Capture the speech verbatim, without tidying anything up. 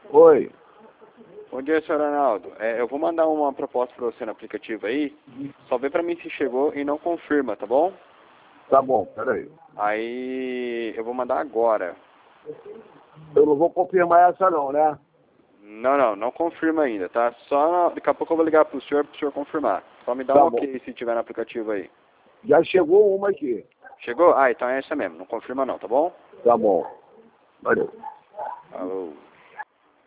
Oi. Bom dia, senhor Arnaldo. É, eu vou mandar uma proposta para você no aplicativo aí. Só vê para mim se chegou e não confirma, tá bom? Tá bom, peraí. Aí eu vou mandar agora. Eu não vou confirmar essa não, né? Não, não, não confirma ainda, tá? Só daqui a pouco eu vou ligar pro senhor pro senhor confirmar. Só me dá Tá um bom. ok se tiver no aplicativo aí. Já chegou uma aqui. Chegou? Ah, então é essa mesmo. Não confirma não, tá bom? Tá bom. Valeu. Falou.